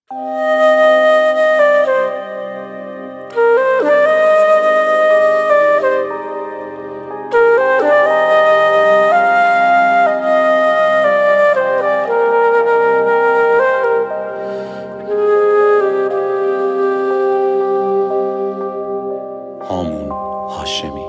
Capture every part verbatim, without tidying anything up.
هامون هاشمی.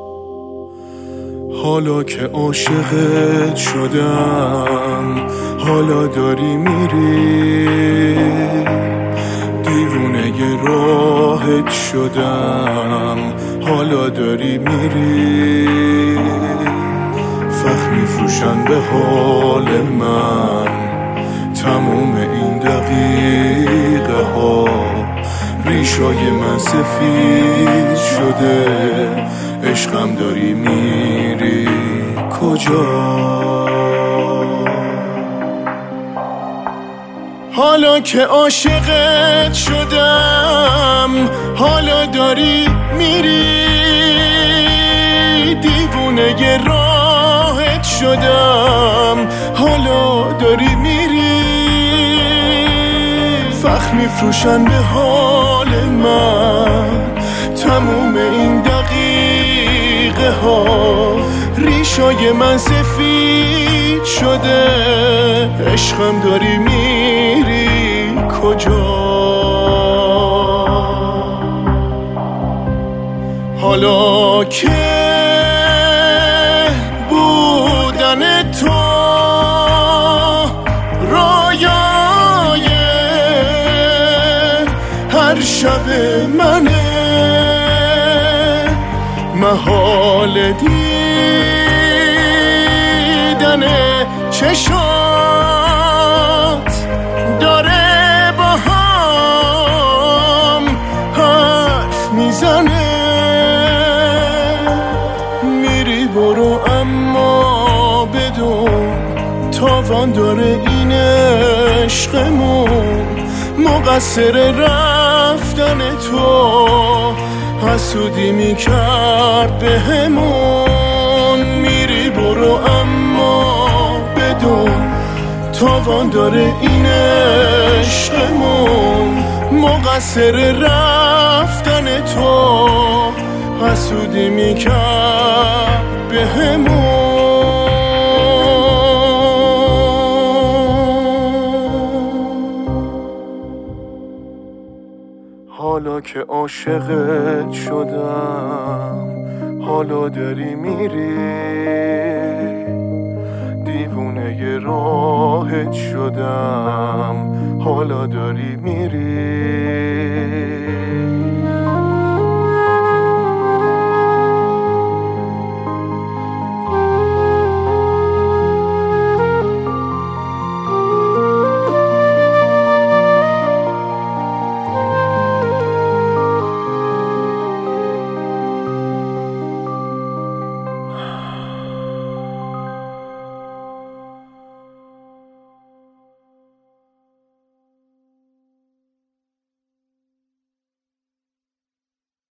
حالا که عاشقت شدم، حالا داری میری، دیوونه ی راهت شدم، حالا داری میری. فخر میفروشن به حال من تموم این دقیقه ها، ریشای من سفید شده، عشقم داری میری کجا؟ حالا که عاشقت شدم، حالا داری میری، دیوونه ی راهت شدم، حالا داری میری. فخر میفروشن به حال من تموم این دقیقه ها، ریشای من سفید شده، عشقم داری میری کجا؟ حالا که بودن تو رایای هر شب منه، محال دیدن چشات داره با هم حرف میزنه. میری برو اما بدون تاوان داره این عشقمون، مقصر رفتن تو حسودی میکرد به همون. میری برو اما بدون تاوان داره این عشقمون، مقصر رفتن تو حسودی میکرد به همون. حالا که عاشقت شدم، حالا داری میری، دیوونه ی راهت شدم، حالا داری میری.